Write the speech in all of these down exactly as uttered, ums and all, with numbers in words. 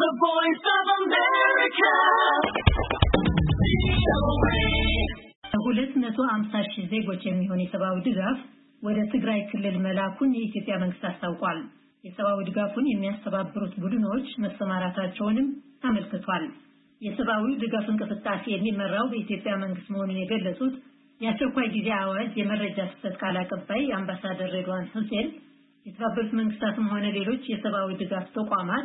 The Voice of America. ሁለት መቶ ሃምሳ ሺህ ዜጎች የሚሆኑ የሰብአዊ ድጋፍ ወደ ትግራይ ክልል መላኩን የኢትዮጵያ መንግስት አስታውቋል። የሰብአዊ ድጋፉን የሚያስተባብሩት ቡድኖች መሰማራታቸውንም አመልክቷል። የሰብአዊ ድጋፍ እንቅስቃሴ የሚመራው በኢትዮጵያ መንግስት መሆኑን የገለጹት የአስቸኳይ ጊዜ አዋጅ የመረጃ ስህተት ቃል አቀባይ አምባሳደር ሬድዋን ሁሴን የተባበሩት መንግስታትም ሆነ ሌሎች የሰብአዊ ድጋፍ ተቋማት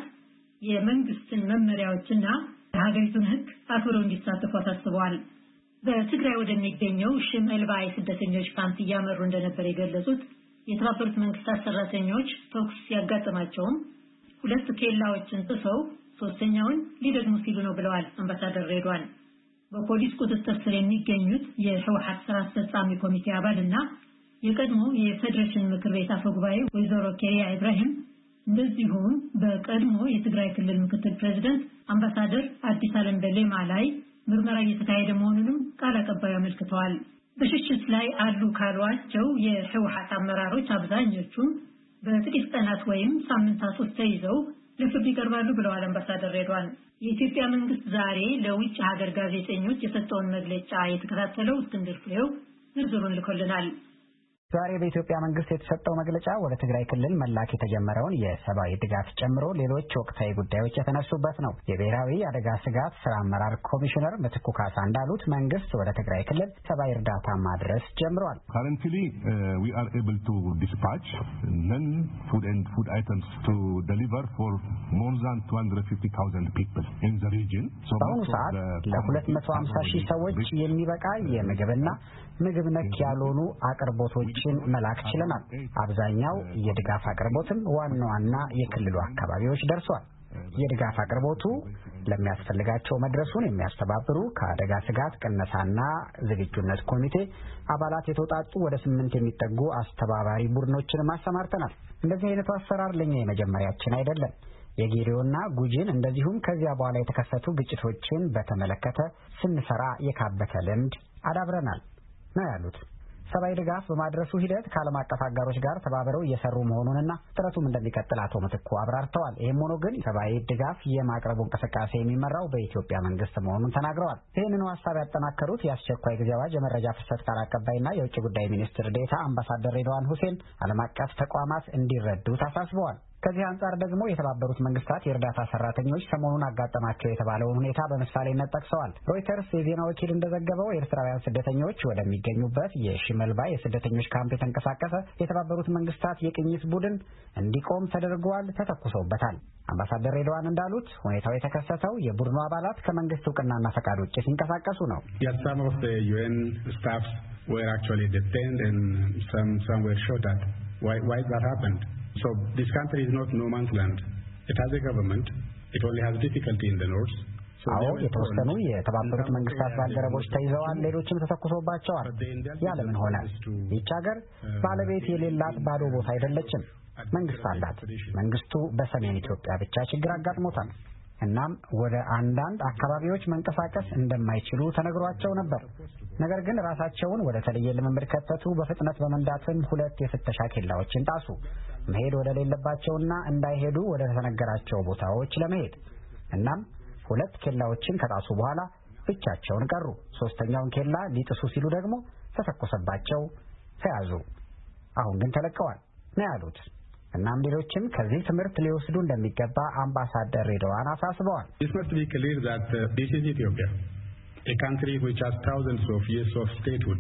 የመንግስትን መመሪያዎችና የሀገሪቱን ህግ አክብረው እንዲሳተፉ አሳስበዋል። በትግራይ ወደሚገኘው ሽመልባ የስደተኞች ካምፕ እያመሩ እንደነበር የገለጹት የተባበሩት መንግስታት ሰራተኞች ተኩስ ያጋጠማቸውም ሁለት ኬላዎችን ጥሰው ሶስተኛውን ሊደግሙ ሲሉ ነው ብለዋል አምባሳደር ሬድዋን። በፖሊስ ቁጥጥር ስር የሚገኙት የህወሓት ስራ አስፈጻሚ ኮሚቴ አባልና የቀድሞ የፌዴሬሽን ምክር ቤት አፈ ጉባኤ ወይዘሮ ኬሪያ ኢብራሂም እንደዚሁም በቀድሞ የትግራይ ክልል ምክትል ፕሬዝዳንት አምባሳደር አዲስ አለም በሌማ ላይ ምርመራ እየተካሄደ መሆኑንም ቃል አቀባዩ አመልክተዋል። በሽሽት ላይ አሉ ካሏቸው የህወሓት አመራሮች አብዛኞቹ በጥቂት ቀናት ወይም ሳምንታት ውስጥ ተይዘው ለፍርድ ይቀርባሉ ብለዋል አምባሳደር ሬድዋን። የኢትዮጵያ መንግስት ዛሬ ለውጭ ሀገር ጋዜጠኞች የሰጠውን መግለጫ የተከታተለው እስክንድር ፍሬው ዝርዝሩን ልኮልናል። ዛሬ በኢትዮጵያ መንግስት የተሰጠው መግለጫ ወደ ትግራይ ክልል መላክ የተጀመረውን የሰብአዊ ድጋፍ ጨምሮ ሌሎች ወቅታዊ ጉዳዮች የተነሱበት ነው። የብሔራዊ አደጋ ስጋት ስራ አመራር ኮሚሽነር ምትኩ ካሳ እንዳሉት መንግስት ወደ ትግራይ ክልል ሰብአዊ እርዳታ ማድረስ ጀምሯል። Currently uh, we are able to dispatch non-food and food items to deliver for more than two hundred fifty thousand people in the region. በአሁኑ ሰዓት ለሁለት መቶ ሃምሳ ሺህ ሰዎች የሚበቃ የምግብና ምግብ ነክ ያልሆኑ አቅርቦቶችን መላክ ችለናል። አብዛኛው የድጋፍ አቅርቦትም ዋና ዋና የክልሉ አካባቢዎች ደርሷል። የድጋፍ አቅርቦቱ ለሚያስፈልጋቸው መድረሱን የሚያስተባብሩ ከአደጋ ስጋት ቅነሳና ዝግጁነት ኮሚቴ አባላት የተውጣጡ ወደ ስምንት የሚጠጉ አስተባባሪ ቡድኖችን ማሰማርተናል። እንደዚህ አይነቱ አሰራር ለኛ የመጀመሪያችን አይደለም። የጌዲዮና ጉጂን እንደዚሁም ከዚያ በኋላ የተከሰቱ ግጭቶችን በተመለከተ ስንሰራ የካበተ ልምድ አዳብረናል ነው ያሉት። ሰብአዊ ድጋፍ በማድረሱ ሂደት ከዓለም አቀፍ አጋሮች ጋር ተባብረው እየሰሩ መሆኑንና ጥረቱም እንደሚቀጥል አቶ ምትኩ አብራርተዋል። ይህም ሆኖ ግን ሰብአዊ ድጋፍ የማቅረቡ እንቅስቃሴ የሚመራው በኢትዮጵያ መንግስት መሆኑን ተናግረዋል። ይህንኑ ሀሳብ ያጠናከሩት የአስቸኳይ ጊዜ አዋጅ የመረጃ ፍሰት ቃል አቀባይና የውጭ ጉዳይ ሚኒስትር ዴኤታ አምባሳደር ሬድዋን ሁሴን ዓለም አቀፍ ተቋማት እንዲረዱት አሳስበዋል። ከዚህ አንጻር ደግሞ የተባበሩት መንግስታት የእርዳታ ሰራተኞች ሰሞኑን አጋጠማቸው የተባለውን ሁኔታ በምሳሌነት ጠቅሰዋል። ሮይተርስ የዜና ወኪል እንደዘገበው ኤርትራውያን ስደተኞች ወደሚገኙበት የሽመልባ የስደተኞች ካምፕ የተንቀሳቀሰ የተባበሩት መንግስታት የቅኝት ቡድን እንዲቆም ተደርጓል፣ ተተኩሰውበታል። አምባሳደር ሬድዋን እንዳሉት ሁኔታው የተከሰተው የቡድኑ አባላት ከመንግስት እውቅናና ፈቃድ ውጭ ሲንቀሳቀሱ ነው። Yes, some of the U N staffs were actually detained and some some were shot at. Why why that happened? So this country is not no man's land. It has a government. It only has difficulty in the north. አዎ የተወሰኑ የተባበሩት መንግስታት ባልደረቦች ተይዘዋል፣ ሌሎችም ተተኩሶባቸዋል። ያለምን ሆነ ይህች ሀገር ባለቤት የሌላት ባዶ ቦታ አይደለችም። መንግስት አላት። መንግስቱ በሰሜን ኢትዮጵያ ብቻ ችግር አጋጥሞታል። እናም ወደ አንዳንድ አካባቢዎች መንቀሳቀስ እንደማይችሉ ተነግሯቸው ነበር። ነገር ግን ራሳቸውን ወደ ተለየ ልምምድ ከተቱ። በፍጥነት በመንዳትም ሁለት የፍተሻ ኬላዎችን ጣሱ። መሄድ ወደ ሌለባቸውና እንዳይሄዱ ወደ ተነገራቸው ቦታዎች ለመሄድ እናም ሁለት ኬላዎችን ከጣሱ በኋላ ብቻቸውን ቀሩ። ሶስተኛውን ኬላ ሊጥሱ ሲሉ ደግሞ ተተኮሰባቸው፣ ተያዙ። አሁን ግን ተለቀዋል ነው ያሉት። እናም ሌሎችም ከዚህ ትምህርት ሊወስዱ እንደሚገባ አምባሳደር ሬድዋን አሳስበዋል። It must be clear that uh, this is Ethiopia, a country which has thousands of years of statehood.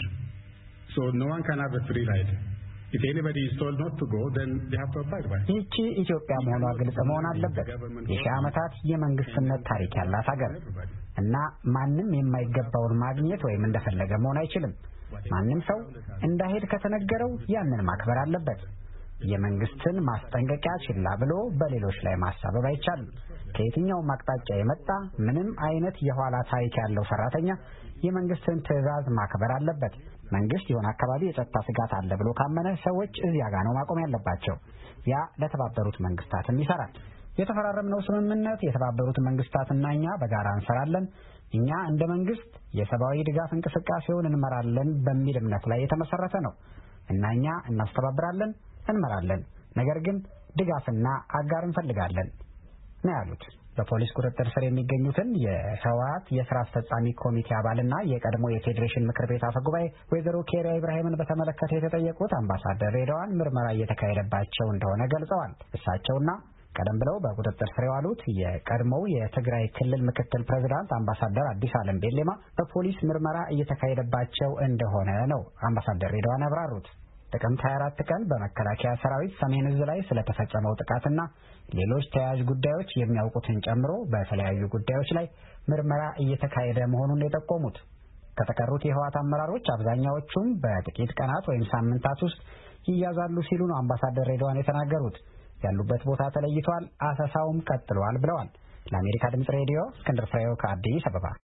So no one can have a free ride. If anybody is told not to go, then they have to abide by it. ይህች ኢትዮጵያ መሆኗ ግልጽ መሆን አለበት። የሺህ ዓመታት የመንግስትነት ታሪክ ያላት ሀገር እና ማንም የማይገባውን ማግኘት ወይም እንደፈለገ መሆን አይችልም። ማንም ሰው እንዳይሄድ ከተነገረው ያንን ማክበር አለበት። የመንግስትን ማስጠንቀቂያ ችላ ብሎ በሌሎች ላይ ማሳበብ አይቻልም። ከየትኛውም አቅጣጫ የመጣ ምንም አይነት የኋላ ታሪክ ያለው ሰራተኛ የመንግስትን ትዕዛዝ ማክበር አለበት። መንግስት የሆነ አካባቢ የጸጥታ ስጋት አለ ብሎ ካመነ ሰዎች እዚያ ጋር ነው ማቆም ያለባቸው። ያ ለተባበሩት መንግስታትም ይሰራል። የተፈራረምነው ስምምነት የተባበሩት መንግስታትና እኛ በጋራ እንሰራለን። እኛ እንደ መንግስት የሰብአዊ ድጋፍ እንቅስቃሴውን እንመራለን በሚል እምነት ላይ የተመሰረተ ነው እና እኛ እናስተባብራለን፣ እንመራለን። ነገር ግን ድጋፍና አጋር እንፈልጋለን ነው ያሉት። በፖሊስ ቁጥጥር ስር የሚገኙትን የህወሓት የሥራ አስፈጻሚ ኮሚቴ አባልና የቀድሞ የፌዴሬሽን ምክር ቤት አፈ ጉባኤ ወይዘሮ ኬሪያ ኢብራሂምን በተመለከተ የተጠየቁት አምባሳደር ሬድዋን ምርመራ እየተካሄደባቸው እንደሆነ ገልጸዋል። እሳቸውና ቀደም ብለው በቁጥጥር ስር የዋሉት የቀድሞው የትግራይ ክልል ምክትል ፕሬዝዳንት አምባሳደር አዲስ ዓለም ቤሌማ በፖሊስ ምርመራ እየተካሄደባቸው እንደሆነ ነው አምባሳደር ሬድዋን ያብራሩት። ጥቅምት ሃያ አራት ቀን በመከላከያ ሰራዊት ሰሜን ዕዝ ላይ ስለተፈጸመው ጥቃትና ሌሎች ተያያዥ ጉዳዮች የሚያውቁትን ጨምሮ በተለያዩ ጉዳዮች ላይ ምርመራ እየተካሄደ መሆኑን የጠቆሙት ከተቀሩት የህወሓት አመራሮች አብዛኛዎቹም በጥቂት ቀናት ወይም ሳምንታት ውስጥ ይያዛሉ ሲሉ ነው አምባሳደር ሬድዋን የተናገሩት። ያሉበት ቦታ ተለይቷል፣ አሰሳውም ቀጥሏል ብለዋል። ለአሜሪካ ድምጽ ሬዲዮ እስክንድር ፍሬው ከአዲስ አበባ